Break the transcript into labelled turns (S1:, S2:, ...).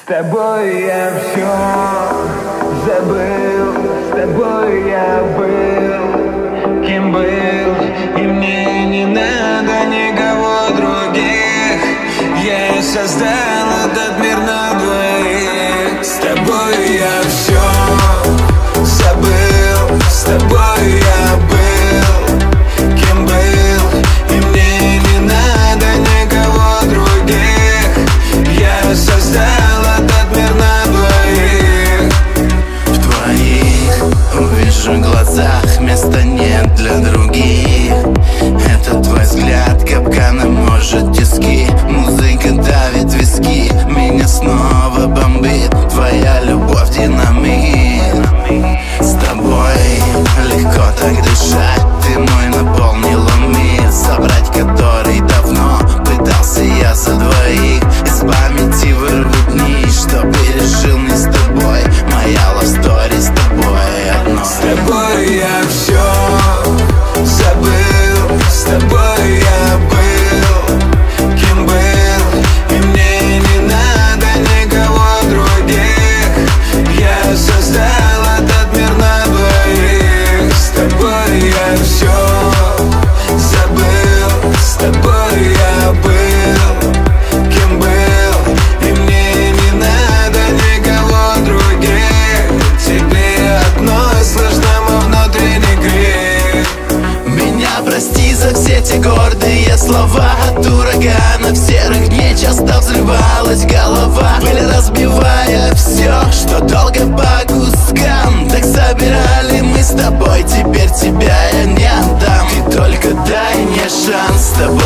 S1: С тобой я все забыл, с тобой я был, кем был, и мне не надо никого других. Я создал этот мир на двоих. С тобой я все забыл, с тобой я был, кем был, и мне не надо никого других. Я создал этот мир на двоих.
S2: В твоих увижу глазах места нет для других. Это твой взгляд капканом, может тиски. Музыка давит виски, меня снова бомбит. Твоя любовь динамит. С тобой легко так дышать. Ты мой наполнила мир, собрать который давно пытался я за двоих. Из памяти вырвать нить, что пережил не с тобой. Моя love story с тобой одной.
S1: С тобой я все забыл, с тобой я был, кем был, и мне не надо никого других. Я создал этот мир на двоих. С тобой я все забыл, с тобой я был, кем был, и мне не надо никого других. Тебе одной слышно мой внутренний крик.
S2: Меня прости за все те гордые слова. От ураганов серых дней часто взрывалась голова, пыль разбивая все, что долго по кускам. Так собирали мы с тобой, теперь тебя я не отдам. Ты только дай мне шанс, с тобой